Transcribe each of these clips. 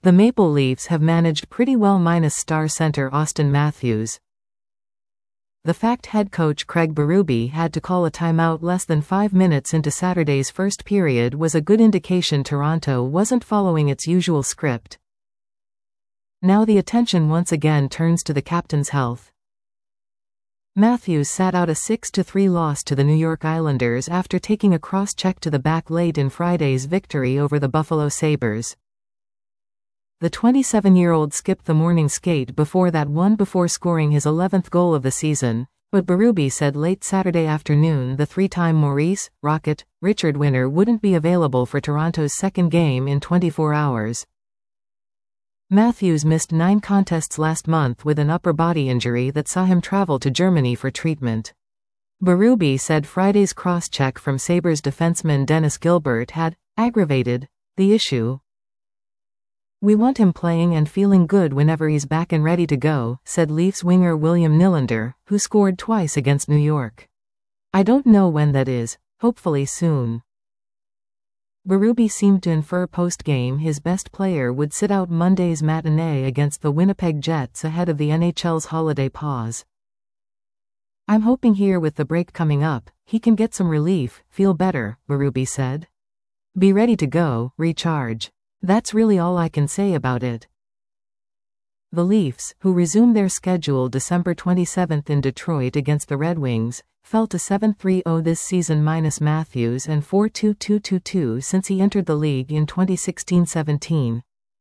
The Maple Leafs have managed pretty well minus star center Auston Matthews. The fact head coach Craig Berube had to call a timeout less than 5 minutes into Saturday's first period was a good indication Toronto wasn't following its usual script. Now the attention once again turns to the captain's health. Matthews sat out a 6-3 loss to the New York Islanders after taking a cross-check to the back late in Friday's victory over the Buffalo Sabres. The 27-year-old skipped the morning skate before scoring his 11th goal of the season, but Berube said late Saturday afternoon the three-time Maurice "Rocket" Richard winner wouldn't be available for Toronto's second game in 24 hours. Matthews missed 9 contests last month with an upper body injury that saw him travel to Germany for treatment. Berube said Friday's cross-check from Sabres defenseman Dennis Gilbert had aggravated the issue. "We want him playing and feeling good whenever he's back and ready to go," said Leafs winger William Nylander, who scored twice against New York. "I don't know when that is, hopefully soon." Berube seemed to infer post-game his best player would sit out Monday's matinee against the Winnipeg Jets ahead of the NHL's holiday pause. "I'm hoping here with the break coming up, he can get some relief, feel better," Berube said. "Be ready to go, recharge. That's really all I can say about it." The Leafs, who resume their schedule December 27 in Detroit against the Red Wings, fell to 7-3-0 this season minus Matthews and 4-2-2-2-2 since he entered the league in 2016-17.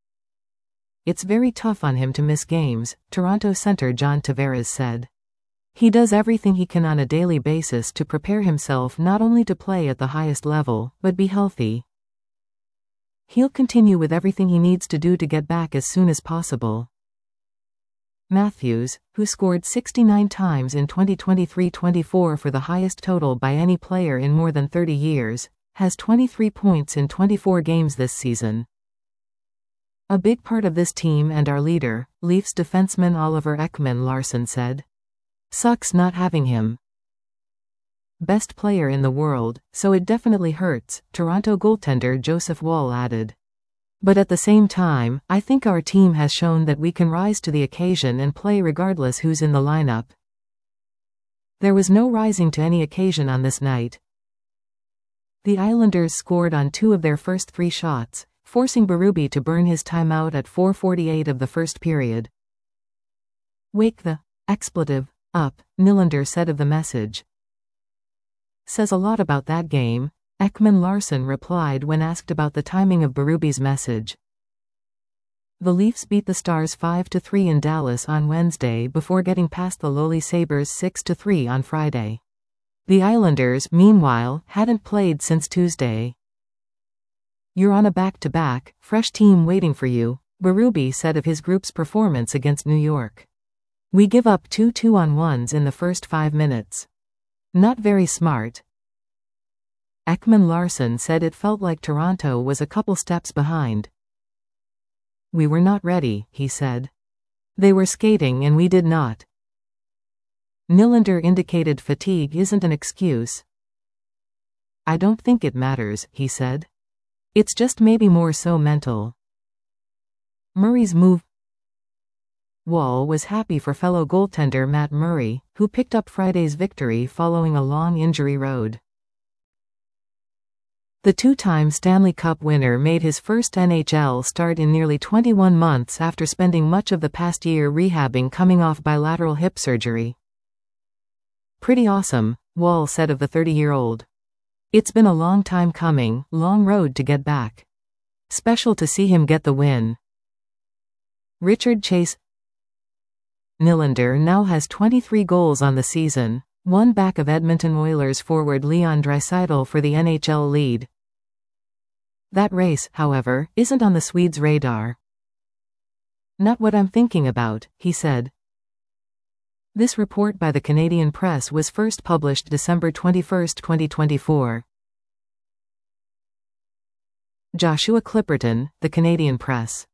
"It's very tough on him to miss games," Toronto center John Tavares said. "He does everything he can on a daily basis to prepare himself not only to play at the highest level, but be healthy. He'll continue with everything he needs to do to get back as soon as possible." Matthews, who scored 69 times in 2023-24 for the highest total by any player in more than 30 years, has 23 points in 24 games this season. "A big part of this team and our leader," Leafs defenseman Oliver Ekman-Larsson said. "Sucks not having him. Best player in the world, so it definitely hurts," Toronto goaltender Joseph Woll added. "But at the same time, I think our team has shown that we can rise to the occasion and play regardless who's in the lineup." There was no rising to any occasion on this night. The Islanders scored on 2 of their first 3 shots, forcing Berube to burn his timeout at 4:48 of the first period. "Wake the expletive up," Nylander said of the message. "Says a lot about that game," Ekman-Larsson replied when asked about the timing of Berube's message. The Leafs beat the Stars 5-3 in Dallas on Wednesday before getting past the lowly Sabres 6-3 on Friday. The Islanders, meanwhile, hadn't played since Tuesday. "You're on a back-to-back, fresh team waiting for you," Berube said of his group's performance against New York. "We give up 2 2-on-1s in the first 5 minutes. Not very smart." Ekman-Larsson said it felt like Toronto was a couple steps behind. "We were not ready," he said. "They were skating and we did not." Nylander indicated fatigue isn't an excuse. "I don't think it matters," he said. "It's just maybe more so mental." Murray's move. Woll was happy for fellow goaltender Matt Murray, who picked up Friday's victory following a long injury road. The 2-time Stanley Cup winner made his first NHL start in nearly 21 months after spending much of the past year rehabbing coming off bilateral hip surgery. "Pretty awesome," Woll said of the 30-year-old. "It's been a long time coming, long road to get back. Special to see him get the win." Richard Chase. Nylander now has 23 goals on the season, one back of Edmonton Oilers forward Leon Draisaitl for the NHL lead. That race, however, isn't on the Swedes' radar. "Not what I'm thinking about," he said. This report by the Canadian Press was first published December 21, 2024. Joshua Clipperton, The Canadian Press.